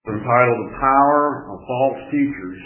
Entitled The Power of False Teachers.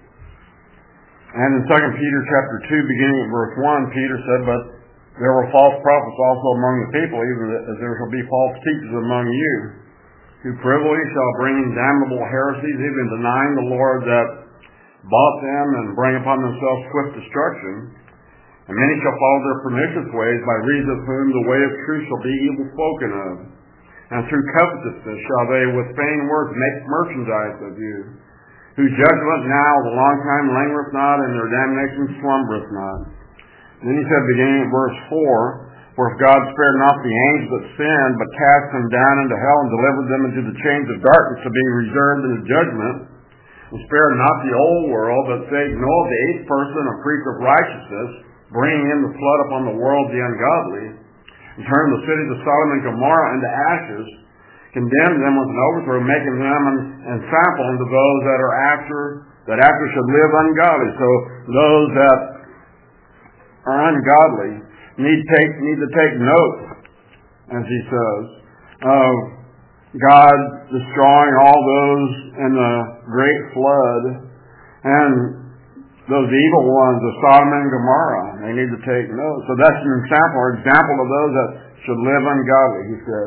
And in 2 Peter chapter 2, beginning at verse 1, Peter said, "But there were false prophets also among the people, even as there shall be false teachers among you, who privily shall bring in damnable heresies, even denying the Lord that bought them, and bring upon themselves swift destruction. And many shall follow their pernicious ways, by reason of whom the way of truth shall be evil spoken of. And through covetousness shall they with vain words make merchandise of you, whose judgment now the long time lingereth not, and their damnation slumbereth not." And then he said, beginning at verse 4, "For if God spared not the angels that sinned, but cast them down into hell, and delivered them into the chains of darkness to be reserved unto judgment, and spared not the old world, but saved Noah the eighth person, a priest of righteousness, bringing in the flood upon the world the ungodly, and turned the cities of Sodom and Gomorrah into ashes, condemned them with an overthrow, making them an example unto those that after should live ungodly." So those that are ungodly need to take note, as he says, of God destroying all those in the great flood, and those evil ones of Sodom and Gomorrah. They need to take note. So that's an example of those that should live ungodly, he says.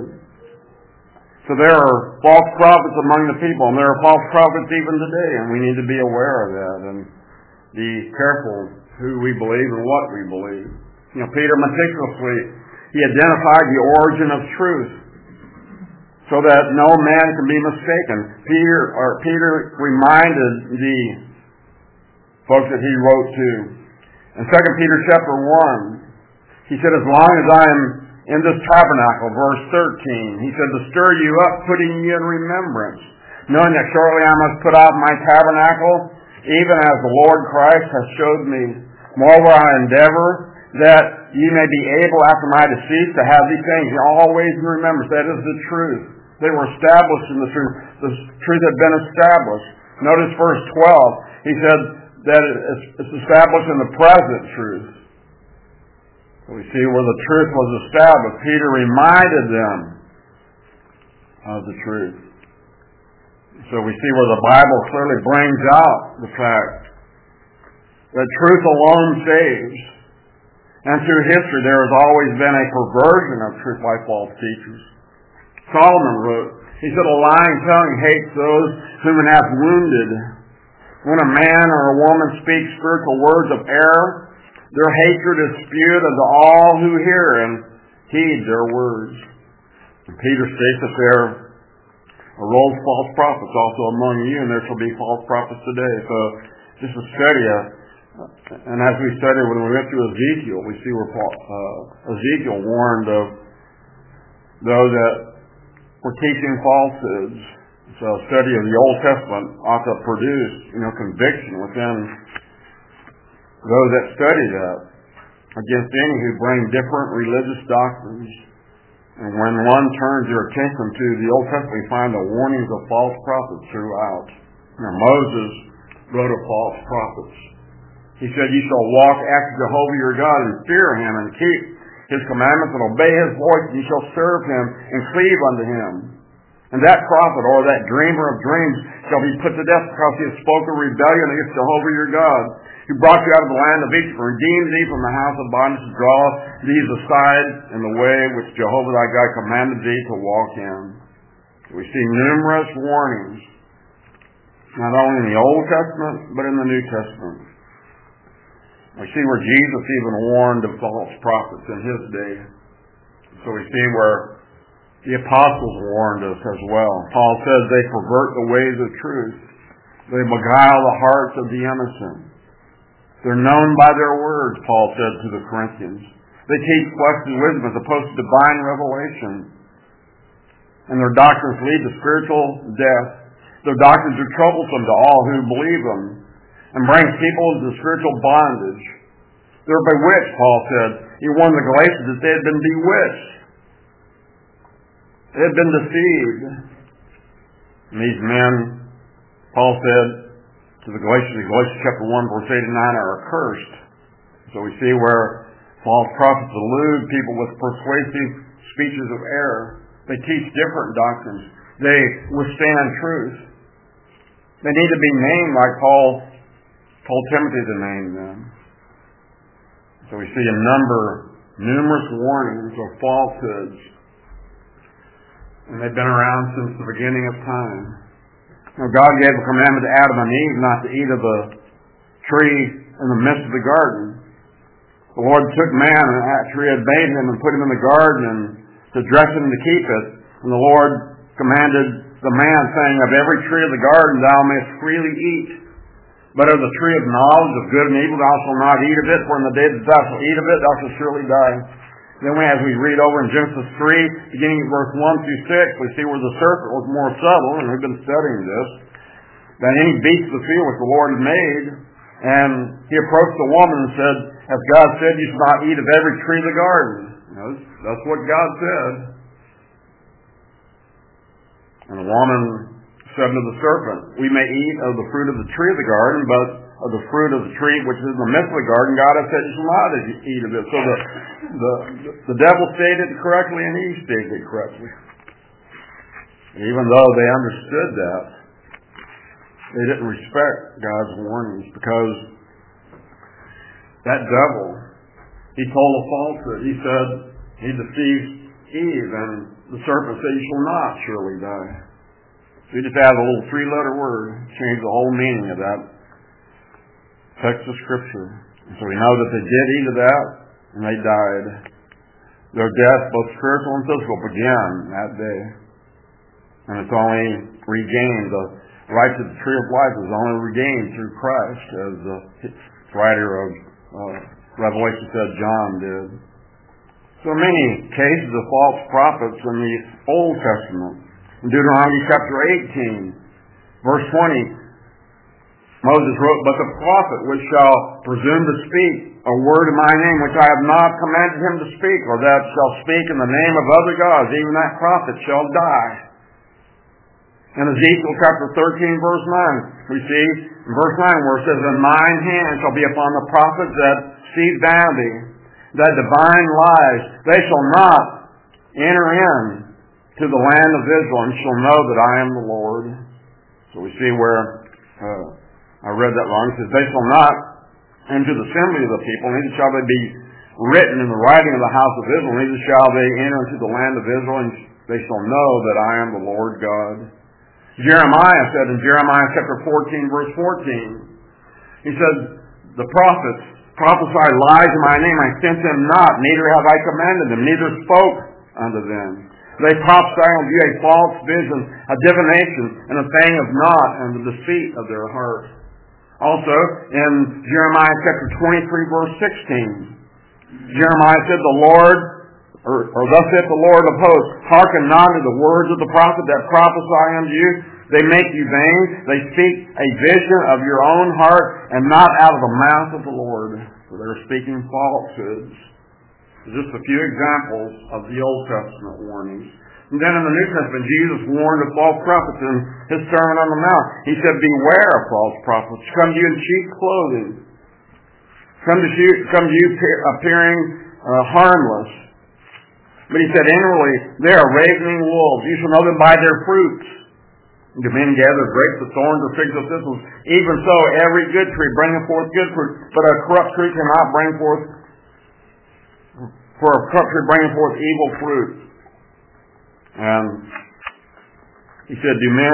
So there are false prophets among the people, and there are false prophets even today, and we need to be aware of that and be careful who we believe and what we believe. Peter meticulously, he identified the origin of truth so that no man can be mistaken. Peter reminded the folks that he wrote to. In 2 Peter chapter 1, he said, "As long as I am in this tabernacle," verse 13, he said, "to stir you up, putting you in remembrance, knowing that shortly I must put off my tabernacle, even as the Lord Christ has showed me. Moreover, I endeavor that ye may be able after my decease to have these things always in remembrance." That is the truth. They were established in the truth. The truth had been established. Notice verse 12. He said that it's established in the present truth. So we see where the truth was established. Peter reminded them of the truth. So we see where the Bible clearly brings out the fact that truth alone saves. And through history there has always been a perversion of truth by false teachers. Solomon wrote, he said, "A lying tongue hates those whom it hath wounded. When a man or a woman speaks spiritual words of error, their hatred is spewed unto all who hear and heed their words." And Peter states that there arose false prophets also among you, and there shall be false prophets today. So just a study, and as we studied when we went through Ezekiel, we see where Ezekiel warned of those that were teaching falsehoods. So a study of the Old Testament ought to produce, conviction within those that study that against any who bring different religious doctrines. And when one turns your attention to the Old Testament, we find the warnings of false prophets throughout. Moses wrote of false prophets. He said, "You shall walk after Jehovah your God and fear him and keep his commandments and obey his voice, and you shall serve him and cleave unto him. And that prophet or that dreamer of dreams shall be put to death because he has spoken rebellion against Jehovah your God, who brought you out of the land of Egypt and redeemed thee from the house of bondage, to draw thee aside in the way which Jehovah thy God commanded thee to walk in." We see numerous warnings, not only in the Old Testament, but in the New Testament. We see where Jesus even warned of false prophets in his day. So we see where the apostles warned us as well. Paul says they pervert the ways of truth. They beguile the hearts of the innocent. They're known by their words, Paul said to the Corinthians. They teach fleshly wisdom as opposed to divine revelation. And their doctrines lead to spiritual death. Their doctrines are troublesome to all who believe them, and brings people into spiritual bondage. They're bewitched, Paul said. He warned the Galatians that they had been bewitched. They had been deceived. And these men, Paul said to the Galatians, in Galatians chapter 1, verse 8 and 9, are accursed. So we see where false prophets elude people with persuasive speeches of error. They teach different doctrines. They withstand truth. They need to be named like Paul told Timothy to name them. So we see numerous warnings of falsehoods. And they've been around since the beginning of time. Now, God gave a commandment to Adam and Eve not to eat of the tree in the midst of the garden. The Lord took man and actually had made him and put him in the garden and to dress him to keep it. And the Lord commanded the man, saying, of every tree of the garden thou mayest freely eat. But of the tree of knowledge of good and evil thou shalt not eat of it, for in the day that thou shalt eat of it thou shalt surely die. Then as we read over in Genesis 3, beginning at verse 1 through 6, we see where the serpent was more subtle, and we've been studying this, than any beast of the field which the Lord had made. And he approached the woman and said, as God said, you shall not eat of every tree of the garden. That's what God said. And the woman said to the serpent, we may eat of the fruit of the tree of the garden, but of the fruit of the tree which is in the midst of the garden, God has said you shall not eat of it. So the devil stated it correctly and Eve stated it correctly. Even though they understood that, they didn't respect God's warnings, because that devil, he told a falsehood. He said, he deceived Eve, and the serpent said, you shall not surely die. So you just add a little 3-letter word, change the whole meaning of that text of Scripture. And so we know that they did eat of that, and they died. Their death, both spiritual and physical, began that day. And it's only regained, the right to the tree of life is only regained through Christ, as the writer of Revelation said John did. So many cases of false prophets in the Old Testament. In Deuteronomy chapter 18, verse 20, Moses wrote, but the prophet which shall presume to speak a word in my name which I have not commanded him to speak, or that shall speak in the name of other gods, even that prophet shall die. In Ezekiel chapter 13, verse 9, we see in verse 9 where it says, and mine hand shall be upon the prophets that speak vanity, that divine lies. They shall not enter in to the land of Israel, and shall know that I am the Lord. So we see where, I read that wrong, it says, they shall not enter the assembly of the people, neither shall they be written in the writing of the house of Israel, neither shall they enter into the land of Israel, and they shall know that I am the Lord God. Jeremiah said in Jeremiah chapter 14, verse 14, he said, the prophets prophesy lies in my name, I sent them not, neither have I commanded them, neither spoke unto them. They prophesy unto you a false vision, a divination, and a thing of naught, and the deceit of their heart. Also, in Jeremiah chapter 23, verse 16, Jeremiah said, the Lord, or thus saith the Lord of hosts, hearken not to the words of the prophet that prophesy unto you. They make you vain. They speak a vision of your own heart, and not out of the mouth of the Lord. So they're speaking falsehoods. Just a few examples of the Old Testament warnings. And then in the New Testament, Jesus warned of false prophets in his Sermon on the Mount. He said, beware of false prophets. Come to you in sheep's clothing. Come to you appearing harmless. But he said, inwardly, they are ravening wolves. You shall know them by their fruits. Do men gather grapes of thorns or figs of thistles? Even so, every good tree bringeth forth good fruit, but a corrupt tree cannot bring forth, for a corrupt tree bringeth forth evil fruit. And he said,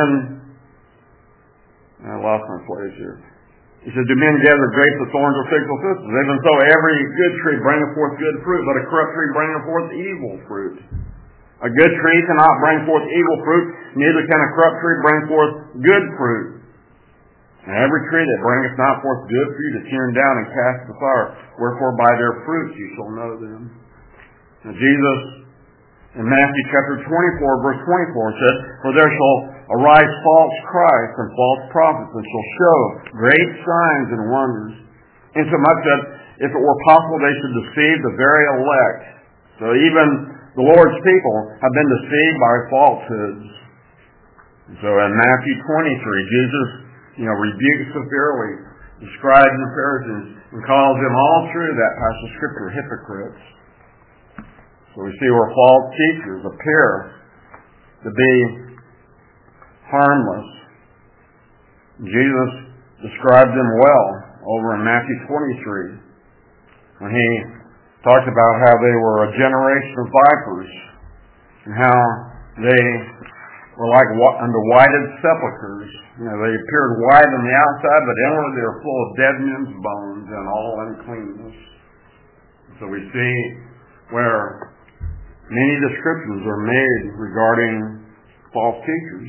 I lost my place here. He said, do men gather grapes of thorns or figs of thistles? Even so, every good tree bringeth forth good fruit, but a corrupt tree bringeth forth evil fruit. A good tree cannot bring forth evil fruit, neither can a corrupt tree bring forth good fruit. And every tree that bringeth not forth good fruit is hewn down and cast to the fire. Wherefore by their fruits you shall know them. Now Jesus, in Matthew chapter 24, verse 24, said, for there shall arise false Christs and false prophets, and shall show great signs and wonders, insomuch that if it were possible they should deceive the very elect. So even the Lord's people have been deceived by falsehoods. And so in Matthew 23, Jesus, rebukes severely the scribes and Pharisees and calls them all through that passage of Scripture hypocrites. So we see where false teachers appear to be harmless. Jesus described them well over in Matthew 23 when he talked about how they were a generation of vipers and how they were like unto whited sepulchres. They appeared white on the outside, but inwardly they were full of dead men's bones and all uncleanness. So we see where many descriptions are made regarding false teachers.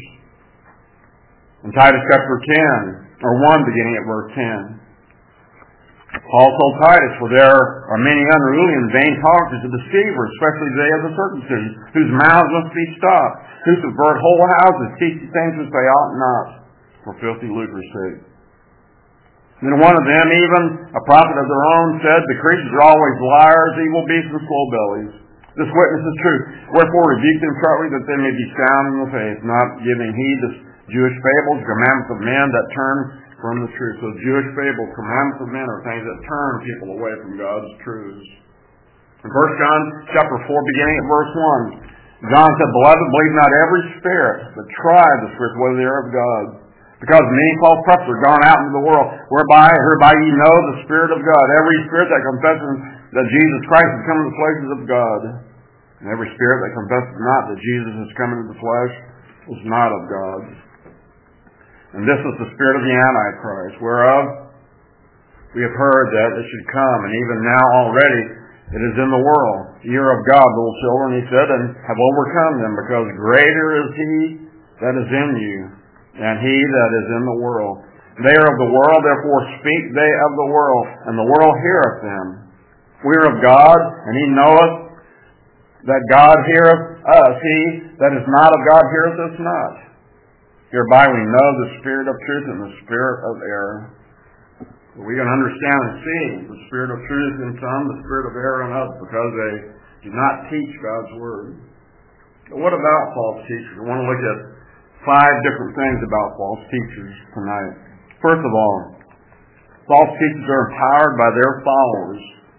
In Titus chapter 10, or 1 beginning at verse 10, Paul told Titus, for there are many unruly and vain talkers and deceivers, especially they of the circumcision, whose mouths must be stopped, who subvert whole houses, teaching things which they ought not, for filthy lucre's sake. And then one of them, even a prophet of their own, said, the Christians are always liars, evil beasts, and slow bellies. This witness is true. Wherefore rebuke them sharply, that they may be sound in the faith, not giving heed to Jewish fables, commandments of men that turn from the truth. So Jewish fables, commandments of men, are things that turn people away from God's truths. In 1 John chapter 4, beginning at verse 1, John said, beloved, believe not every spirit, but try the spirits whether they are of God. Because many false prophets are gone out into the world, whereby ye know the Spirit of God. Every spirit that confesses that Jesus Christ has come in the flesh is of God. And every spirit that confesses not that Jesus has come into the flesh is not of God. And this is the spirit of the Antichrist, whereof we have heard that it should come, and even now already it is in the world. Ye are of God, little children, he said, and have overcome them, because greater is he that is in you than he that is in the world. They are of the world, therefore speak they of the world, and the world heareth them. We are of God, and he knoweth that God heareth us. He that is not of God heareth us not. Hereby we know the spirit of truth and the spirit of error. We can understand and see the spirit of truth in some, the spirit of error in others, because they do not teach God's word. But what about false teachers? I want to look at 5 different things about false teachers tonight. First of all, false teachers are empowered by their followers.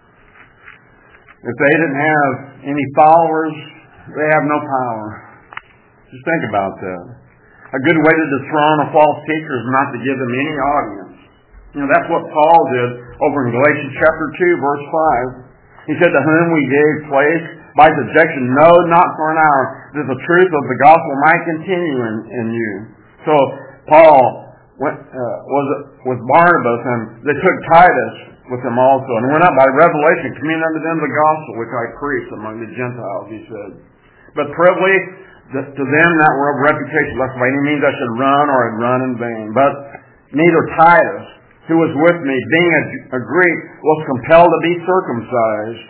If they didn't have any followers, they have no power. Just think about that. A good way to dethrone a false teacher is not to give them any audience. That's what Paul did over in Galatians chapter 2, verse 5. He said, to whom we gave place by subjection, no, not for an hour, that the truth of the gospel might continue in you. So Paul went with Barnabas, and they took Titus with them also, and went up by revelation, committing unto them the gospel which I preached among the Gentiles, he said. But privily to them that were of reputation, lest by any means I should run or had run in vain. But neither Titus, who was with me, being a Greek, was compelled to be circumcised,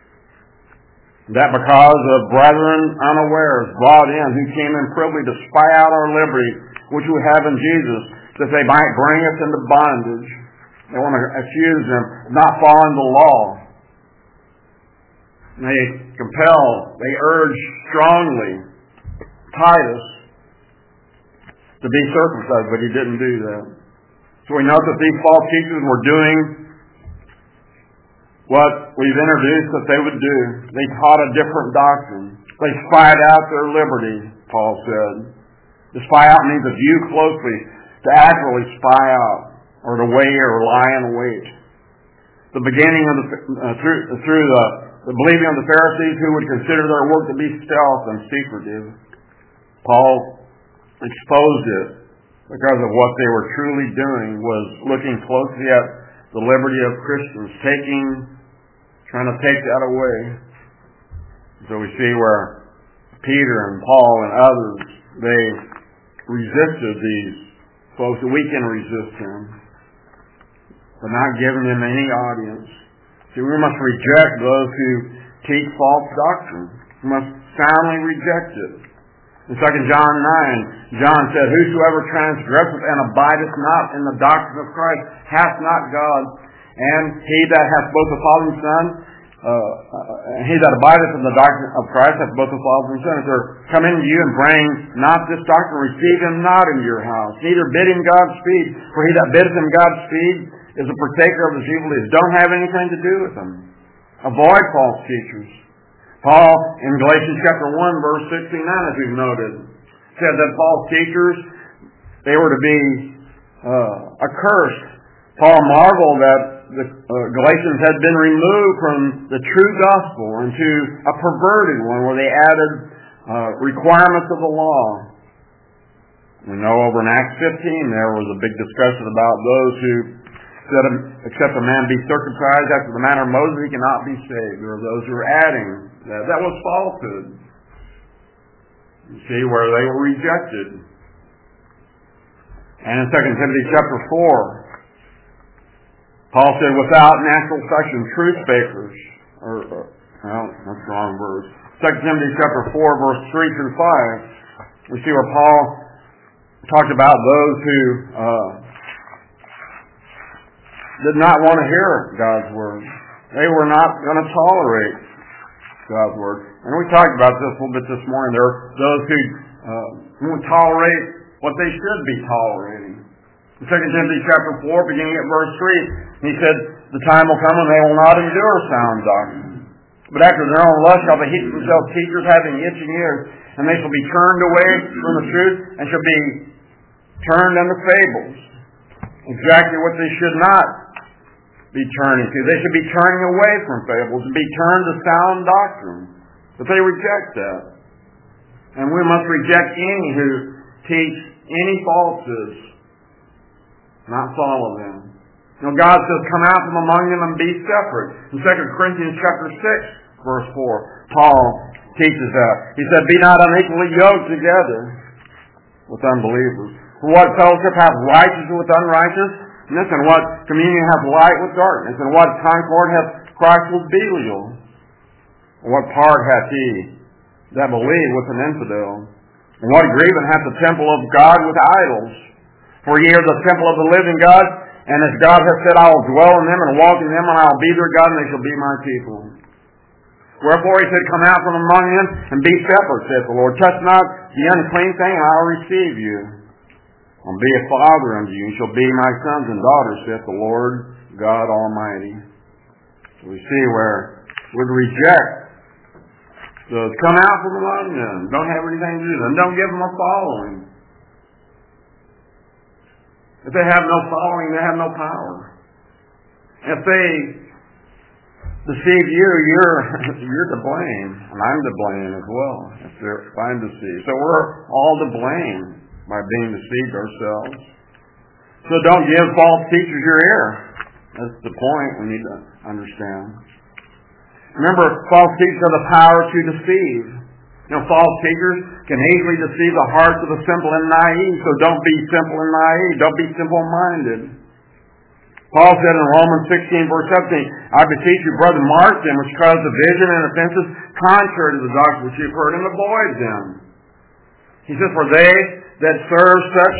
that because of brethren unawares brought in, who came in privily to spy out our liberty, which we have in Jesus, that they might bring us into bondage. They want to accuse them of not following the law. They they urge strongly Titus to be circumcised, but he didn't do that. So we know that these false teachers were doing what we've introduced that they would do. They taught a different doctrine. They spied out their liberty, Paul said. To spy out means to view closely, to accurately spy out, or to weigh or lie in wait. The beginning of through the believing of the Pharisees, who would consider their work to be stealth and secretive, Paul exposed it because of what they were truly doing was looking closely at the liberty of Christians, trying to take that away. So we see where Peter and Paul and others, they resisted these folks. We can resist them, but not giving them any audience. See, we must reject those who teach false doctrine. We must soundly reject it. In 2 John 9, John said, whosoever transgresseth and abideth not in the doctrine of Christ hath not God. And he that hath both the Father and Son, he that abideth in the doctrine of Christ hath both the Father and Son. If there come into you and bring not this doctrine, receive him not into your house. Neither bid him Godspeed. For he that biddeth him Godspeed is a partaker of his evil deeds. Don't have anything to do with them. Avoid false teachers. Paul, in Galatians chapter 1, verse 69, as we've noted, said that false teachers, they were to be accursed. Paul marveled that the Galatians had been removed from the true gospel into a perverted one where they added requirements of the law. We know over in Acts 15 there was a big discussion about those who said, except a man be circumcised after the manner of Moses, he cannot be saved. There were those who were adding that. That was falsehood. You see where they were rejected. And in 2 Timothy chapter 4, Paul said, without natural affection, truth speakers, well, that's the wrong verse. 2 Timothy chapter 4, verse 3 through 5, we see where Paul talked about those who did not want to hear God's word. They were not going to tolerate God's word. And we talked about this a little bit this morning. There are those who won't tolerate what they should be tolerating. In 2 Timothy chapter 4, beginning at verse 3, he said, the time will come when they will not endure sound doctrine. But after their own lust shall they heap themselves teachers having itching ears, and they shall be turned away from the truth, and shall be turned unto fables. Exactly what they should not be turning to. They should be turning away from fables and be turned to sound doctrine. But they reject that. And we must reject any who teach any falsehoods, not follow them. You know, God says, come out from among them and be separate. In 2 Corinthians chapter 6, verse 4, Paul teaches that. He said, be not unequally yoked together with unbelievers. For what fellowship hath righteousness with unrighteousness, and what communion hath light with darkness, and what concord hath Christ with Belial? And what part hath he that believe with an infidel? And what agreement hath the temple of God with idols? For ye are the temple of the living God, and as God hath said, I will dwell in them and walk in them, and I will be their God, and they shall be my people. Wherefore he said, come out from among them, and be separate, saith the Lord. Touch not the unclean thing, and I will receive you. I'll be a father unto you, and shall be my sons and daughters, saith the Lord God Almighty. So we see where we reject those. Come out from among them. Don't have anything to do with them. Don't give them a following. If they have no following, they have no power. If they deceive you, you're to blame, and I'm to blame as well if I'm deceived. So we're all to blame by being deceived ourselves. So don't give false teachers your ear. That's the point we need to understand. Remember, false teachers have the power to deceive. You know, false teachers can easily deceive the hearts of the simple and naive, so don't be simple and naive. Don't be simple-minded. Paul said in Romans 16, verse 17, I beseech you, brother, mark them which cause division and offenses contrary to the doctrine which you have heard, and avoid them. He says, for they that serve such,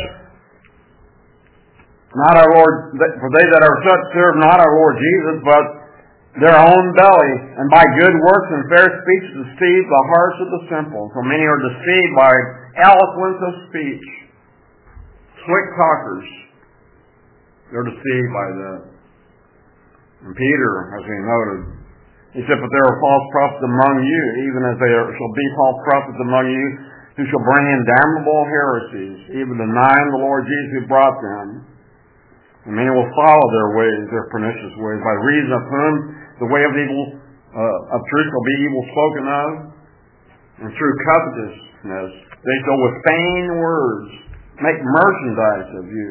not our Lord, for they that are such serve not our Lord Jesus, but their own belly, and by good works and fair speech deceive the hearts of the simple. For many are deceived by eloquence of speech. Slick talkers. They're deceived by that. And Peter, as we noted, he said, but there are false prophets among you, even as there shall be false prophets among you, who shall bring in damnable heresies, even denying the Lord Jesus who brought them. And many will follow their ways, their pernicious ways, by reason of whom the way of evil, of truth shall be evil spoken of, and through covetousness they shall with vain words make merchandise of you.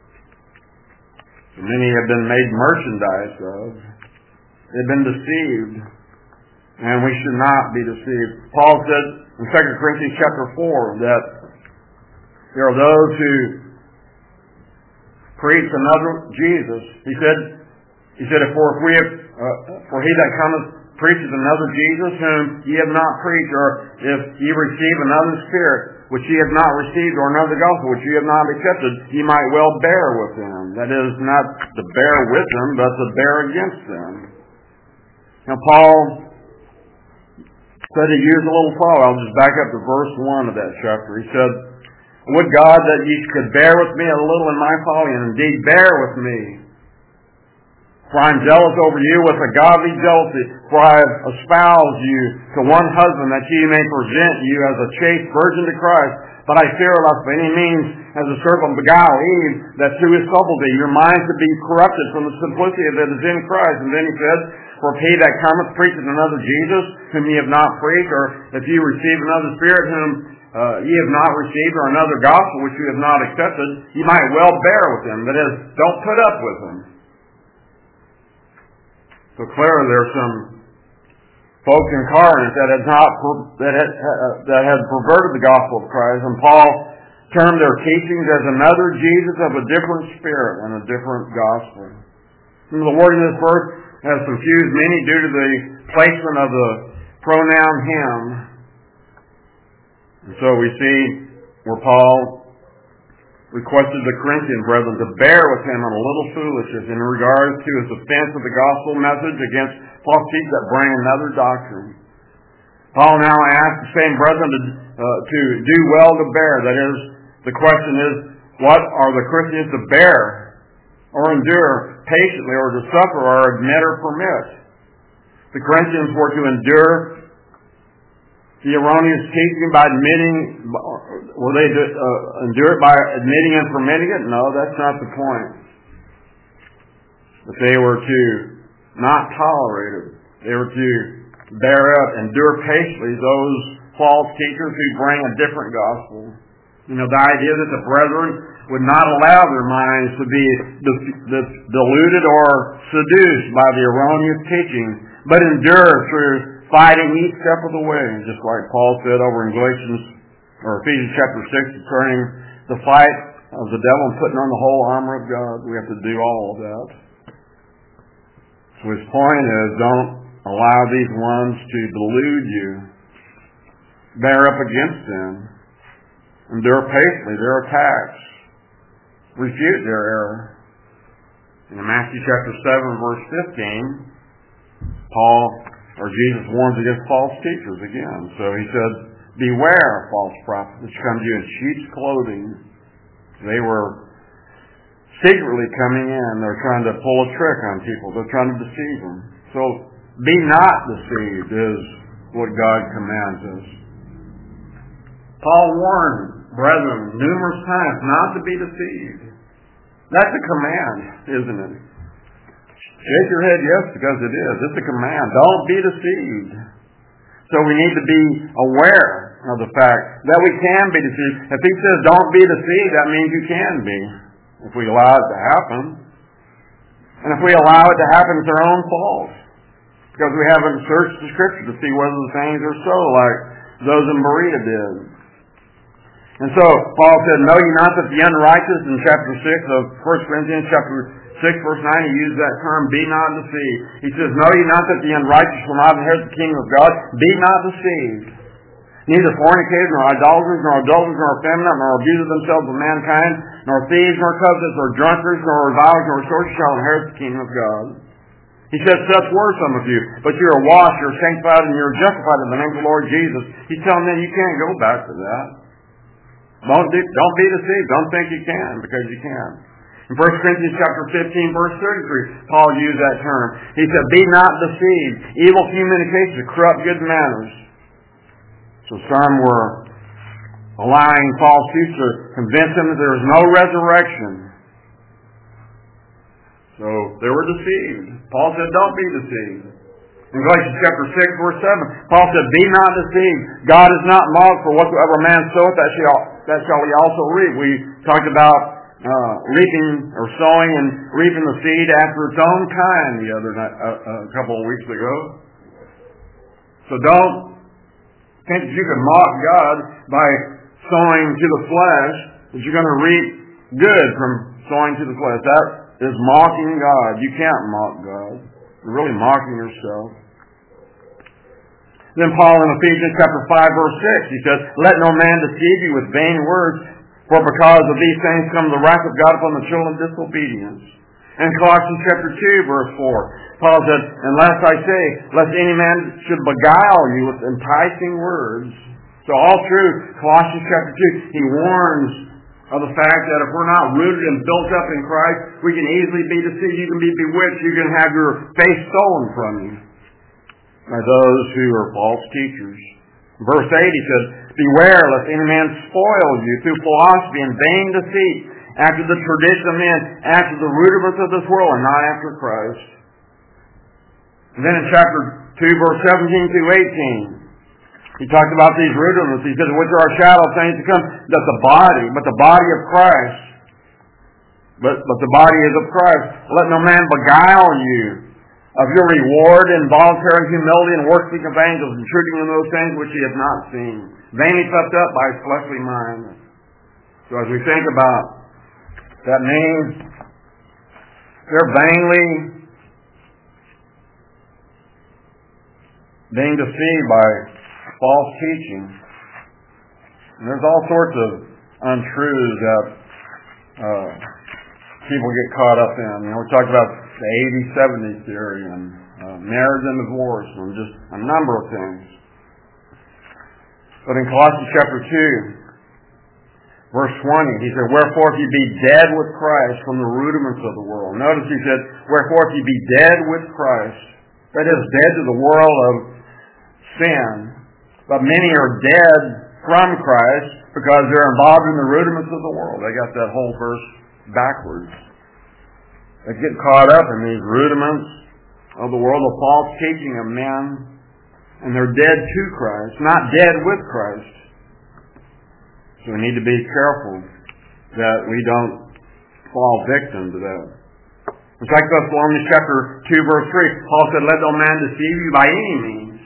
And many have been made merchandise of. They've been deceived, and we should not be deceived. Paul said in 2 Corinthians chapter 4 that there are those who preach another Jesus. He said, for he that cometh preaches another Jesus whom ye have not preached, or if ye receive another spirit which ye have not received, or another gospel which ye have not accepted, ye might well bear with them. That is, not to bear with them, but to bear against them. Now Paul said he used a little follow. I'll just back up to verse 1 of that chapter. He said, would God that ye could bear with me a little in my folly, and indeed bear with me. For I am jealous over you with a godly jealousy, for I have espoused you to one husband, that ye may present you as a chaste virgin to Christ. But I fear lest by any means as the serpent beguiled Eve, that through his subtlety your minds should be corrupted from the simplicity that is in Christ. And then he says, for if he that cometh preacheth another Jesus, whom ye have not preached, or if ye receive another Spirit, whom ye have not received, or another gospel which you have not accepted, ye might well bear with him. That is, don't put up with him. So clearly there's some folks in Corinth that had perverted the gospel of Christ, and Paul termed their teachings as another Jesus of a different spirit and a different gospel. And the word in this verse has confused many due to the placement of the pronoun him. And so we see where Paul requested the Corinthian brethren to bear with him on a little foolishness in regards to his offense of the gospel message against false teachers that bring another doctrine. Paul now asks the same brethren to do well to bear. That is, the question is, what are the Christians to bear or endure patiently, or to suffer or admit or permit? The Corinthians were to endure the erroneous teaching by admitting, were they to endure it by admitting and permitting it? No, that's not the point. But they were to not tolerate it. They were to bear up, endure patiently those false teachers who bring a different gospel. You know, the idea that the brethren would not allow their minds to be deluded or seduced by the erroneous teaching, but endure through fighting each step of the way, just like Paul said over in Ephesians chapter 6, concerning the fight of the devil and putting on the whole armor of God. We have to do all of that. So his point is, don't allow these ones to delude you. Bear up against them. Endure patiently their attacks. Refute their error. In Matthew chapter 7, verse 15, Jesus warns against false teachers again. So he said, beware of false prophets which come to you in sheep's clothing. They were secretly coming in. They're trying to pull a trick on people. They're trying to deceive them. So be not deceived is what God commands us. Paul warned brethren numerous times not to be deceived. That's a command, isn't it? Shake your head yes, because it is. It's a command. Don't be deceived. So we need to be aware of the fact that we can be deceived. If he says don't be deceived, that means you can be, if we allow it to happen. And if we allow it to happen, it's our own fault, because we haven't searched the Scripture to see whether the things are so, like those in Berea did. And so Paul said, know ye not that the unrighteous, in chapter 6 of 1 Corinthians chapter 6 verse 9, he used that term, be not deceived. He says, know ye not that the unrighteous will not inherit the kingdom of God? Be not deceived. Neither fornicators, nor idolaters, nor adulterers, nor effeminate, nor abusers themselves of mankind, nor thieves, nor covetous, nor drunkards, nor revilers, nor sorcerers shall inherit the kingdom of God. He says, such were some of you, but you are washed, you are sanctified, and you are justified in the name of the Lord Jesus. He's telling them you can't go back to that. Don't be deceived. Don't think you can, because you can. In 1 Corinthians chapter 15, verse 33, Paul used that term. He said, be not deceived. Evil communications corrupt good manners. So some were allowing false teachers to convince them that there is no resurrection. So they were deceived. Paul said, don't be deceived. In Galatians chapter 6, verse 7, Paul said, be not deceived. God is not mocked, for whatsoever man soweth, that shall he also reap. We talked about reaping or sowing and reaping the seed after its own kind the other night, a couple of weeks ago. So don't think that you can mock God by sowing to the flesh, that you're going to reap good from sowing to the flesh. That is mocking God. You can't mock God. You're really mocking yourself. Then Paul in Ephesians chapter 5 verse 6, he says, let no man deceive you with vain words, for because of these things come the wrath of God upon the children of disobedience. And Colossians chapter 2 verse 4, Paul said, unless I say, lest any man should beguile you with enticing words. So all through Colossians chapter 2, he warns of the fact that if we're not rooted and built up in Christ, we can easily be deceived. You can be bewitched. You can have your faith stolen from you by those who are false teachers. Verse 8, he said, beware lest any man spoil you through philosophy and vain deceit, after the tradition of men, after the rudiments of this world, and not after Christ. And then in chapter 2, verse 17 through 18, he talked about these rudiments. He said, which are a shadow of things to come, that the body of Christ, but the body is of Christ. Let no man beguile you of your reward in voluntary humility and worshiping of angels, intruding in those things which ye have not seen, vainly puffed up by his fleshly mind. So as we think about that means they're vainly being deceived by false teaching. And there's all sorts of untruths that people get caught up in. You know, we talked about the 80-70 theory and marriage and divorce and just a number of things. But in Colossians chapter 2, verse 20, he said, wherefore if ye be dead with Christ from the rudiments of the world. Notice he said, wherefore if ye be dead with Christ, that is, dead to the world of sin. But many are dead from Christ because they're involved in the rudiments of the world. They got that whole verse backwards. They get caught up in these rudiments of the world, the false teaching of men, and they're dead to Christ, not dead with Christ. So we need to be careful that we don't fall victim to that. In 2 Thessalonians chapter 2, verse 3, Paul said, let no man deceive you by any means.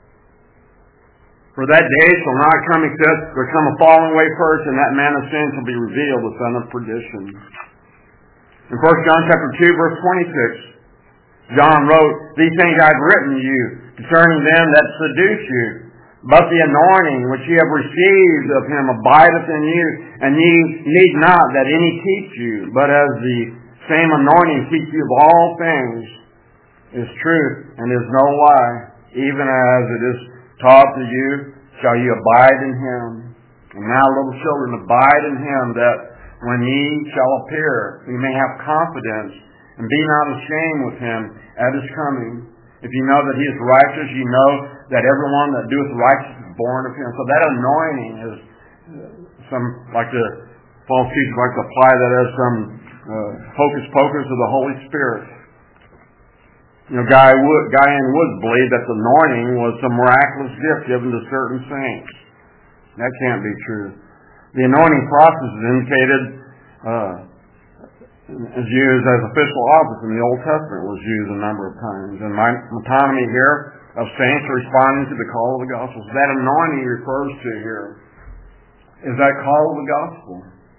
For that day shall not come except there come a falling away first, and that man of sin shall be revealed, the son of perdition. In 1 John chapter 2, verse 26, John wrote, these things I have written to you concerning them that seduce you. But the anointing which ye have received of him abideth in you, and ye need not that any teach you, but as the same anointing teach you of all things, is truth and is no lie, even as it is taught to you, shall ye abide in him. And now, little children, abide in him, that when ye shall appear, ye may have confidence, and be not ashamed with him at his coming. If ye know that he is righteous, ye know that everyone that doeth righteous is born of him. So that anointing is some, like the false teachers like to apply that as some hocus pocus of the Holy Spirit. You know, Guy N. Woods believed that the anointing was some miraculous gift given to certain saints. That can't be true. The anointing process is indicated, is used as official office in the Old Testament. It was used a number of times. And my metonymy here of saints responding to the call of the gospel. So that anointing he refers to here is that call of the gospel.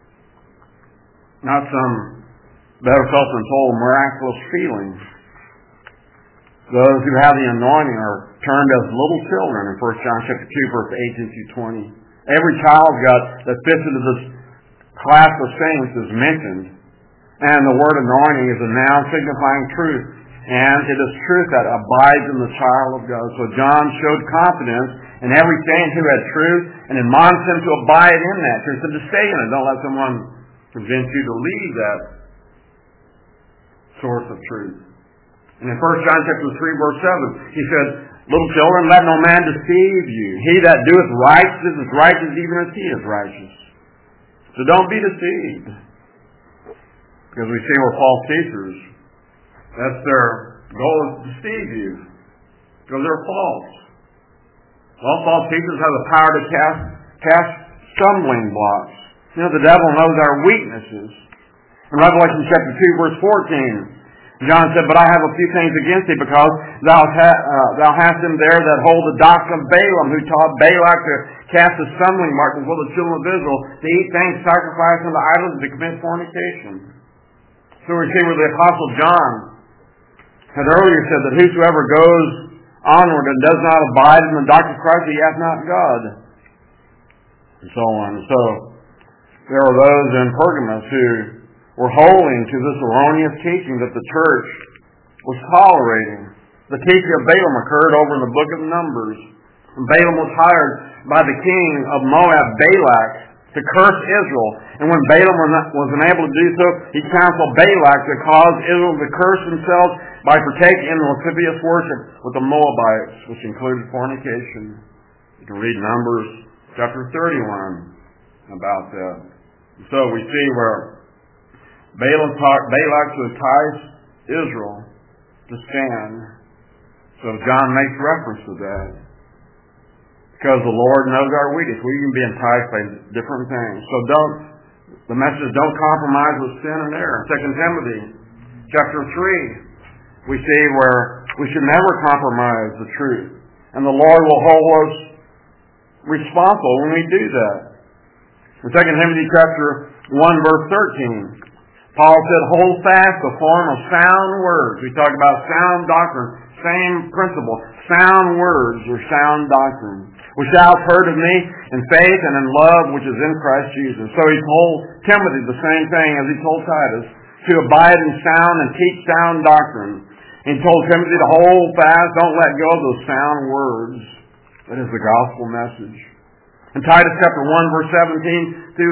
Not some better self-controlled miraculous feeling. Those who have the anointing are termed as little children in 1 John chapter 2, verse 18 through 20. Every child that fits into this class of saints is mentioned. And the word anointing is a noun signifying truth. And it is truth that abides in the child of God. So John showed confidence in every saint who had truth and admonished him to abide in that truth and to stay in it. Don't let someone convince you to leave that source of truth. And in 1 John chapter 3, verse 7, he said, little children, let no man deceive you. He that doeth righteousness is righteous even as he is righteous. So don't be deceived. Because we see where false teachers, that's their goal, is to deceive you. Because they're false. All false teachers have the power to cast stumbling blocks. You know, the devil knows our weaknesses. In Revelation chapter 2, verse 14, John said, but I have a few things against thee, because thou hast them there that hold the doctrine of Balaam, who taught Balak to cast a stumbling block before the children of Israel, to eat things sacrificed unto idols, and to commit fornication. So we see where the Apostle John had earlier said that whosoever goes onward and does not abide in the doctrine of Christ, he hath not God. And so on. So there are those in Pergamos who were holding to this erroneous teaching that the church was tolerating. The teaching of Balaam occurred over in the book of Numbers. And Balaam was hired by the king of Moab, Balak, to curse Israel. And when Balaam was unable to do so, he counseled Balak to cause Israel to curse themselves by partaking in lascivious worship with the Moabites, which included fornication. The can read Numbers chapter 31 about that. So we see where Balak to entice Israel to stand. So John makes reference to that. Because the Lord knows our weakness. We can be enticed by different things. So the message is don't compromise with sin and error. 2 Timothy chapter 3, we see where we should never compromise the truth. And the Lord will hold us responsible when we do that. In 2 Timothy chapter 1 verse 13, Paul said, hold fast the form of sound words. We talk about sound doctrine, same principle, sound words or sound doctrine, which thou hast heard of me in faith and in love which is in Christ Jesus. So he told Timothy the same thing as he told Titus, to abide in sound and teach sound doctrine. He told Timothy to hold fast, don't let go of those sound words. That is the gospel message. In Titus chapter 1 verse 17 through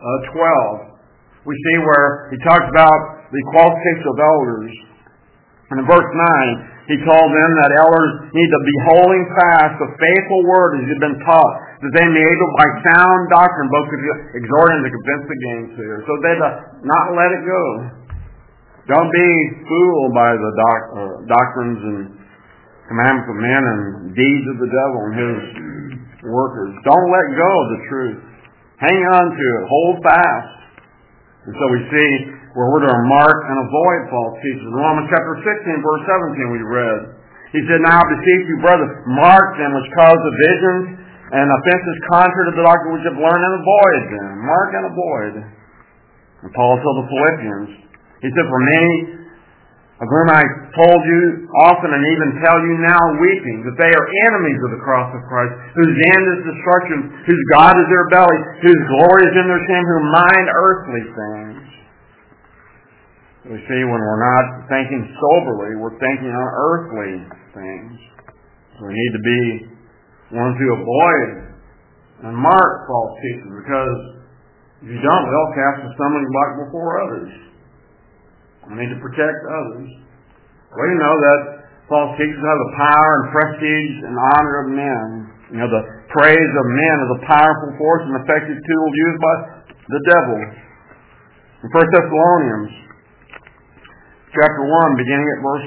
12, we see where he talks about the qualification of elders. And in verse 9, he told them that elders need to be holding fast the faithful word as you've been taught, that they may be able by sound doctrine both to exhort and to convince the gainsayer. So they not let it go. Don't be fooled by the doctrines and commandments of men and deeds of the devil and his workers. Don't let go of the truth. Hang on to it. Hold fast. And so we see where we're to mark and avoid false teachers. In Romans chapter 16, verse 17 we read. He said, now I beseech you, brothers, mark them which cause divisions and offenses contrary to the doctrine which have learned, and avoid them. Mark and avoid. And Paul told the Philippians, he said, for many of whom I told you often and even tell you now weeping, that they are enemies of the cross of Christ, whose end is destruction, whose God is their belly, whose glory is in their shame, who mind earthly things. We see when we're not thinking soberly, we're thinking on earthly things. So we need to be ones who avoid and mark false teachers, because if you don't, they'll cast a stumbling block before others. We need to protect others. We know that false teachers have the power and prestige and honor of men. You know, the praise of men is a powerful force and effective tool used by the devil. In 1 Thessalonians chapter 1, beginning at verse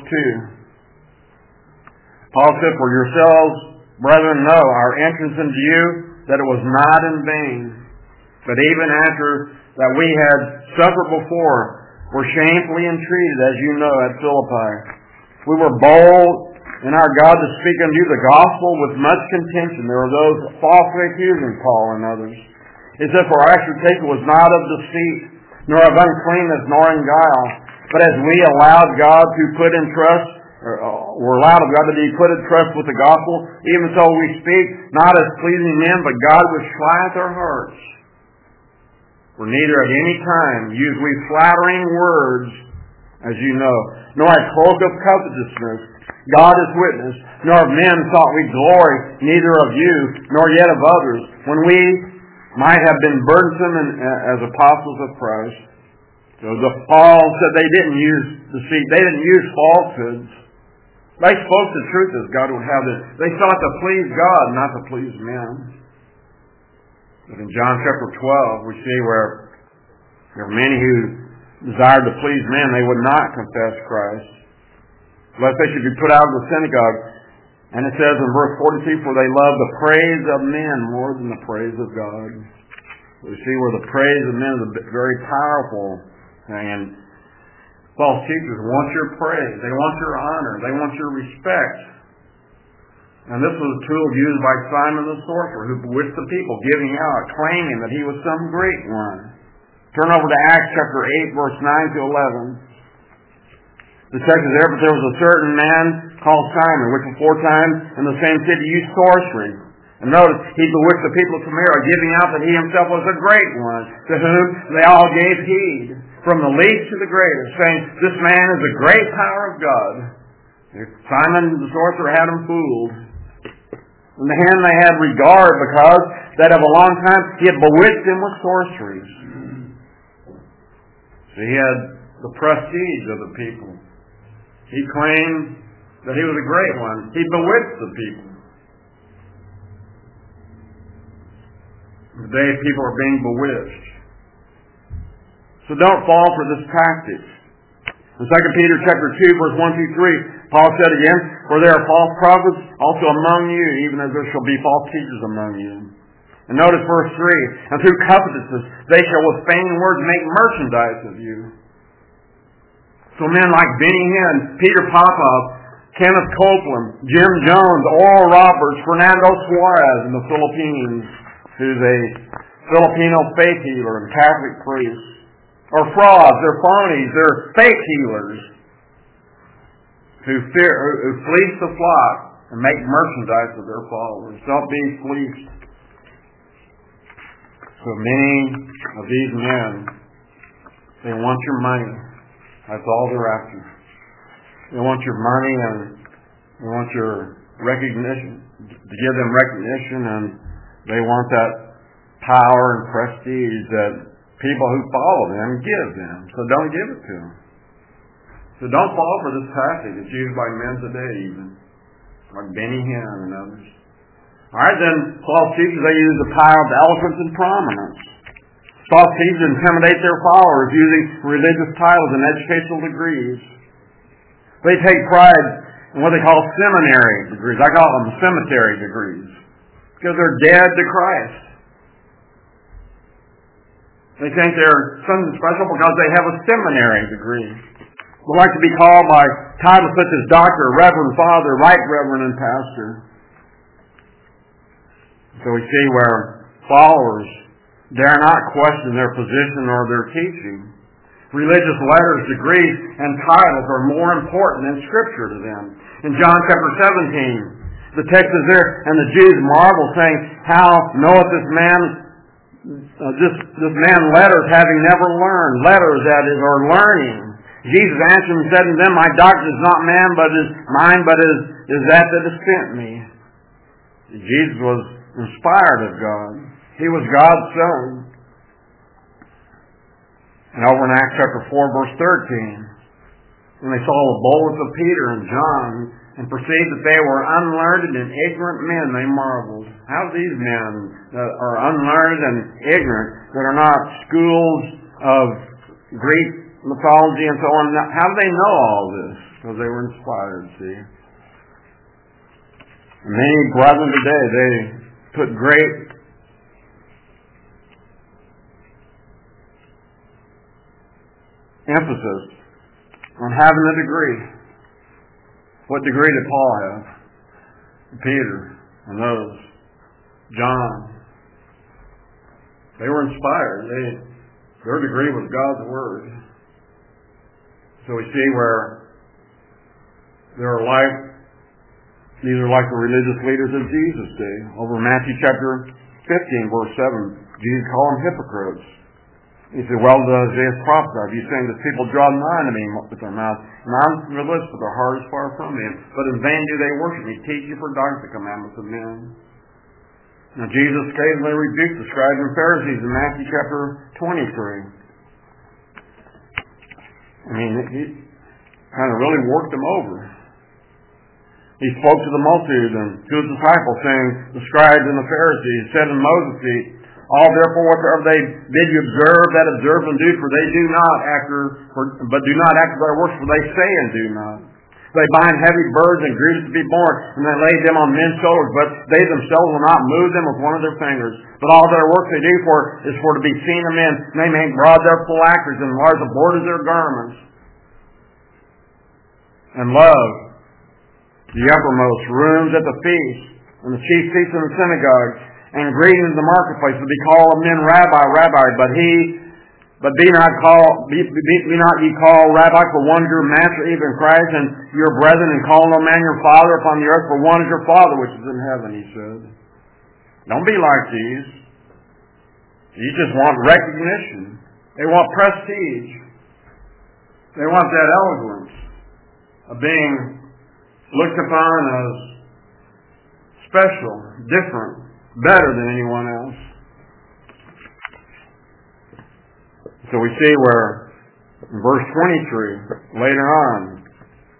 2, Paul said, for yourselves, brethren, know our entrance into you, that it was not in vain, but even after that we had suffered before, were shamefully entreated, as you know, at Philippi. We were bold in our God to speak unto you the gospel with much contention. There were those falsely accusing Paul and others. It said, for our exhortation was not of deceit, nor of uncleanness, nor in guile, but as we allowed God to put in trust, were allowed of God to be put in trust with the gospel, even so we speak, not as pleasing men, but God which trieth our hearts. For neither at any time use we flattering words, as you know, nor a cloak of covetousness. God is witness, nor of men sought we glory, neither of you, nor yet of others, when we might have been burdensome as apostles of Christ. So Paul said they didn't use deceit, they didn't use falsehoods. They spoke the truth as God would have it. They sought to please God, not to please men. But in John chapter 12, we see where there were many who desired to please men, they would not confess Christ, lest they should be put out of the synagogue. And it says in verse 42, for they love the praise of men more than the praise of God. We see where the praise of men is a very powerful thing. And false teachers want your praise. They want your honor. They want your respect. And this was a tool used by Simon the sorcerer, who bewitched the people, giving out, claiming that he was some great one. Turn over to Acts chapter 8, verse 9 to 11. The text is there, but there was a certain man called Simon, which aforetime in the same city used sorcery. And notice, he bewitched the people of Samaria, giving out that he himself was a great one, to whom they all gave heed, from the least to the greatest, saying, this man is the great power of God. Simon the sorcerer had him fooled. In the hand they had regard, because that of a long time he had bewitched them with sorceries. So he had the prestige of the people. He claimed that he was a great one. He bewitched the people. Today people are being bewitched. So don't fall for this tactic. In 2 Peter chapter 2, verse 1 through 3, Paul said again, "For there are false prophets also among you, even as there shall be false teachers among you." And notice verse 3, "And through covetousness they shall with vain words make merchandise of you." So men like Benny Hinn, Peter Popoff, Kenneth Copeland, Jim Jones, Oral Roberts, Fernando Suarez in the Philippines, who's a Filipino faith healer and Catholic priest, are frauds, they're phonies, they're fake healers who fleece the flock and make merchandise of their followers. Don't be fleeced. So many of these men, they want your money. That's all they're after. They want your money and they want your recognition, to give them recognition, and they want that power and prestige that people who follow them give them. So don't give it to them. So don't fall for this tactic that's used by men today even, like Benny Hinn and others. Alright, then false teachers, they use the power of eloquence and prominence. False teachers intimidate their followers using religious titles and educational degrees. They take pride in what they call seminary degrees. I call them cemetery degrees, because they're dead to Christ. They think they're something special because they have a seminary degree. They like to be called by titles such as doctor, reverend, father, right reverend, and pastor. So we see where followers dare not question their position or their teaching. Religious letters, degrees, and titles are more important than Scripture to them. In John chapter 17, the text is there, and the Jews marvel, saying, "How knoweth this man letters, having never learned?" Letters, that is, or learning. Jesus answered and said to them, "My doctrine is not mine, but is that has sent me." Jesus was inspired of God. He was God's Son. And over in Acts chapter 4, verse 13, when they saw the boldness of Peter and John and perceived that they were unlearned and ignorant men, they marveled. How do these men that are unlearned and ignorant, that are not schools of Greek mythology and so on, how do they know all this? Because they were inspired, see. And many brethren today, they put great emphasis on having a degree. What degree did Paul have? Peter and those. John. They were inspired. Their degree was God's Word. So we see where these are like the religious leaders of Jesus' day. Over in Matthew chapter 15, verse 7, Jesus called them hypocrites. He said, "Well does Isaiah prophesy, you saying that people draw nigh to me with their mouth, and I'm their lips, but their heart is far from me. But in vain do they worship me, teaching for doctrine the commandments of men." Now Jesus occasionally rebuked the scribes and Pharisees in Matthew chapter 23. He kind of really worked them over. He spoke to the multitude and to his disciples, saying, "The scribes and the Pharisees said in Moses' feet, all therefore whatsoever they bid you observe, that observe and do, for they do not but do not after their works, for they say and do not. They bind heavy burdens and griefs to be borne, and they lay them on men's shoulders, but they themselves will not move them with one of their fingers. But all their work they do is for to be seen of men. And they make broad their phylacteries and enlarge the borders of their garments. And love the uppermost rooms at the feast, and the chief seats in the synagogue, and greetings in the marketplace, to be called of men Rabbi, Rabbi, but be not ye called Rabbi, for one is your master, even Christ, and your brethren, and call no man your father upon the earth, for one is your Father which is in heaven, he said. Don't be like these. You just want recognition. They want prestige. They want that eloquence of being looked upon as special, different, better than anyone else. So we see where in verse 23, later on,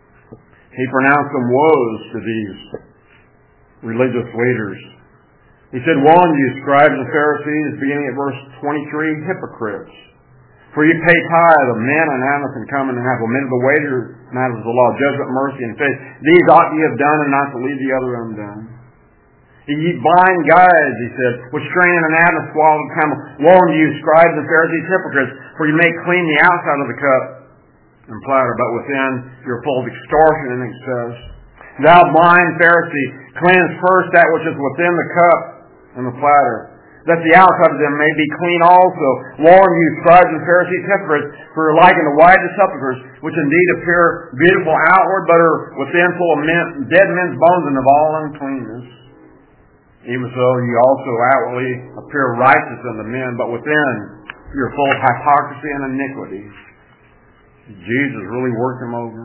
he pronounced some woes to these religious leaders. He said, "Woe unto you, scribes and Pharisees," beginning at verse 23, "hypocrites! For you pay tithe of men and anise and cumin and have omitted the weightier matters of the law, judgment, mercy, and faith. These ought ye have done, and not to leave the other undone. Ye blind guides," he said, "which strain an anise swallowed camel. Woe unto you, scribes and Pharisees, hypocrites! For you make clean the outside of the cup and platter, but within you're full of extortion and excess. Thou blind Pharisee, cleanse first that which is within the cup and the platter, that the outside of them may be clean also. Woe unto you, scribes and Pharisees, hypocrites, for you're like unto whited sepulchres, which indeed appear beautiful outward, but are within full of dead men's bones and of all uncleanness. Even so, ye also outwardly appear righteous unto men, but within you're full of hypocrisy and iniquity." Jesus really worked them over.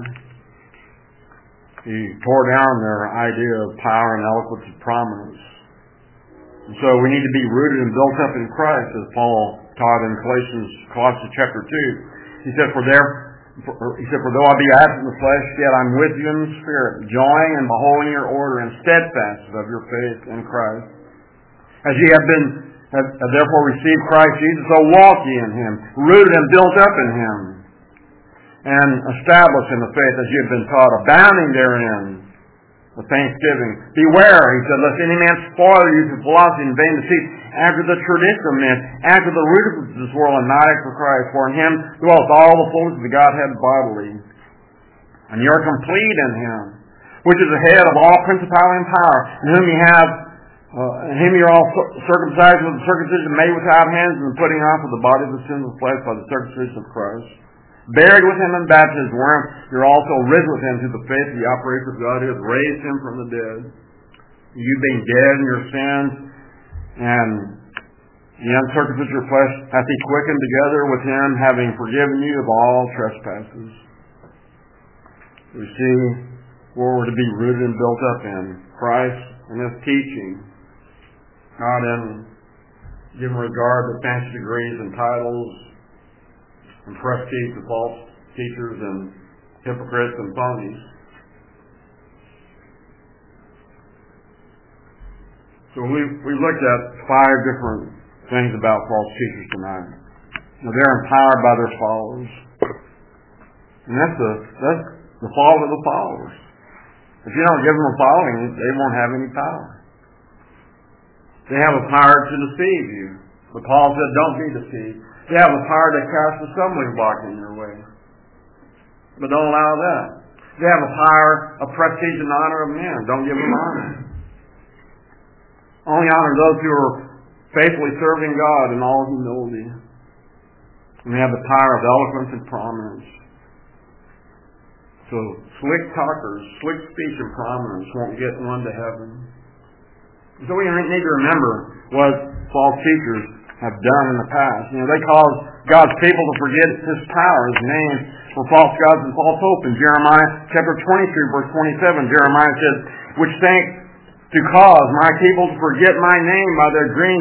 He tore down their idea of power and eloquence and prominence. And so we need to be rooted and built up in Christ, as Paul taught in Colossians chapter 2. He said, "For though I be absent in the flesh, yet I'm with you in the spirit, joying and beholding your order and steadfastness of your faith in Christ. As ye have therefore received Christ Jesus, so walk ye in him, rooted and built up in him, and established in the faith as ye have been taught, abounding therein with thanksgiving. Beware," he said, "lest any man spoil you through philosophy and vain deceit, after the tradition of men, after the rudiments of this world, and not after Christ. For in him dwelleth all the fullness of the Godhead bodily. And ye are complete in him, which is the head of all principality and power, in whom ye are all circumcised with the circumcision made without hands, and the putting off of the body of the sins of the flesh by the circumcision of Christ. Buried with him in baptism, wherein you're also risen with him through the faith of the operation of God who has raised him from the dead. You being dead in your sins, and the uncircumcision of your flesh hath he quickened together with him, having forgiven you of all trespasses." We see where we're to be rooted and built up in Christ and his teaching, not in giving regard to fancy degrees and titles and prestige to false teachers and hypocrites and phonies. So we looked at 5 different things about false teachers tonight. Now, they're empowered by their followers, and that's the fault of the followers. If you don't give them a following, they won't have any power. They have a power to deceive you, but Paul said, "Don't be deceived." They have a power to cast a stumbling block in your way, but don't allow that. They have a power of prestige and honor of men. Don't give them honor. Only honor those who are faithfully serving God in all humility. And they have the power of eloquence and prominence. So slick talkers, slick speech and prominence won't get one to heaven. So we need to remember what false teachers have done in the past. They caused God's people to forget his power, his name, for false gods and false hope. In Jeremiah chapter 23, verse 27, Jeremiah says, "Which think to cause my people to forget my name by their dreams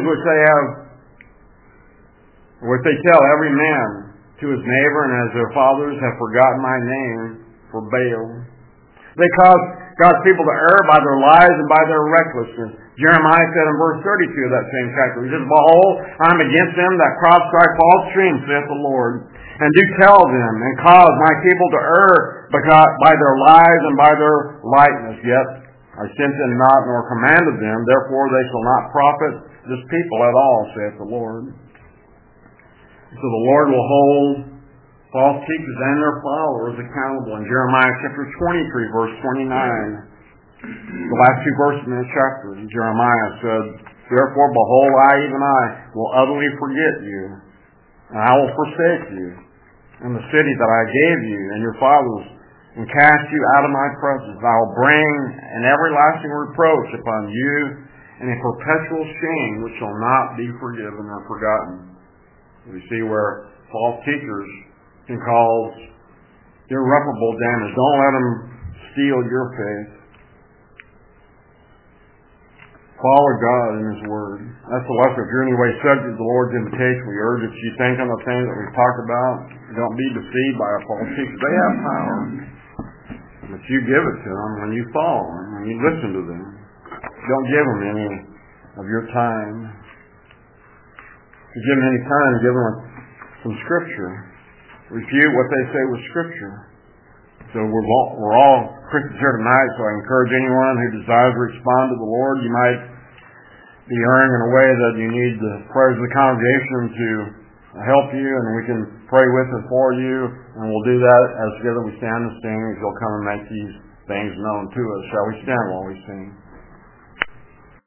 which they tell every man to his neighbor, and as their fathers have forgotten my name for Baal." They cause God's people to err by their lies and by their recklessness. Jeremiah said in verse 32 of that same chapter, he says, "Behold, I am against them that prophesy false dreams, saith the Lord, and do tell them, and cause my people to err by their lies and by their lightness. Yet I sent them not, nor commanded them, therefore they shall not profit this people at all, saith the Lord." So the Lord will hold false teachers and their followers accountable. In Jeremiah chapter 23, verse 29, the last 2 verses in this chapter, Jeremiah said, "Therefore, behold, even I will utterly forget you, and I will forsake you, and the city that I gave you and your fathers, and cast you out of my presence. I will bring an everlasting reproach upon you, and a perpetual shame which shall not be forgiven or forgotten." We see where false teachers can cause irreparable damage. Don't let them steal your faith. Follow God in his word. That's the lesson. If you're in any way subject to the Lord's invitation, we urge that you think on the things that we've talked about. Don't be deceived by a false teacher. They have power. But you give it to them when you follow them, when you listen to them. Don't give them any of your time. If you give them any time, give them some Scripture. Refute what they say with Scripture. So we're all Christians here tonight, so I encourage anyone who desires to respond to the Lord. You might be erring in a way that you need the prayers of the congregation to help you, and we can pray with and for you, and we'll do that as together we stand and sing, as you'll come and make these things known to us. Shall we stand while we sing?